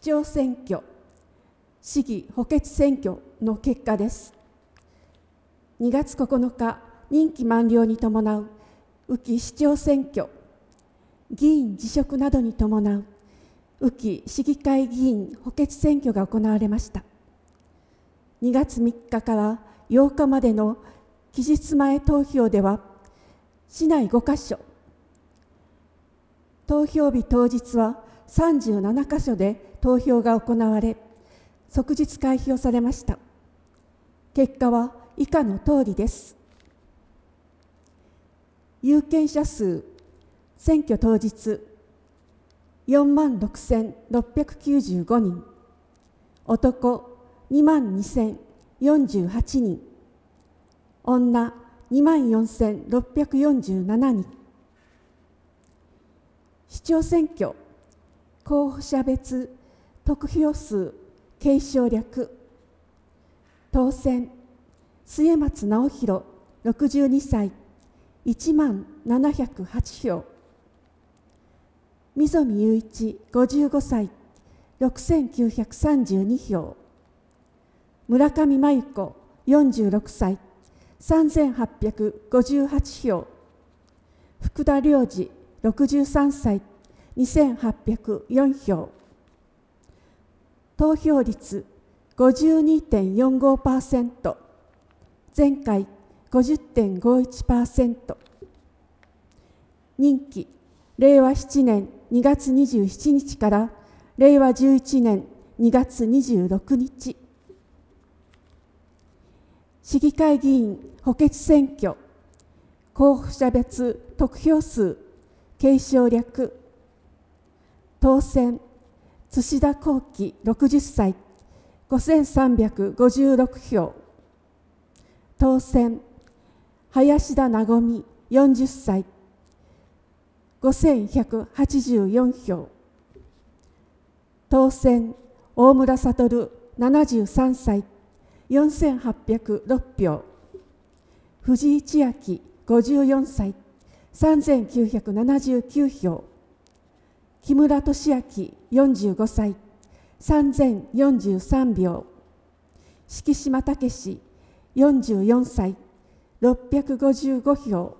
長選挙、市議補欠選挙の結果です。2月9日、任期満了に伴う宇城市長選挙、議員辞職などに伴う宇城市議会議員補欠選挙が行われました。2月3日から8日までの期日前投票では、市内5カ所、投票日当日は37カ所で投票が行われ、即日開票されました。結果は以下のとおりです。有権者数、選挙当日、46,695人、男22,048人、女24,647人。市長選挙、候補者別得票数継承略、当選、末松直弘62歳、10,708票。溝見雄一55歳、6,932票。村上真由子46歳、3,858票。福田良二63歳、2,804票。投票率 52.45%、前回 50.51%。任期、令和7年2月27日から令和11年2月26日。市議会議員補欠選挙、候補者別得票数継承略、当選、土田幸喜60歳、5,356票。当選、林田和美40歳、5,184票。当選、大村悟73歳、4,806票。藤井千秋54歳、3,979票。木村俊明45歳、3,043票。敷島武史44歳、655票。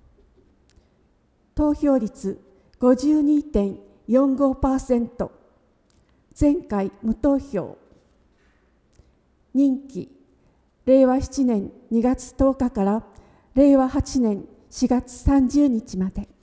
投票率 52.45%、前回無投票。任期、令和7年2月10日から令和8年4月30日まで。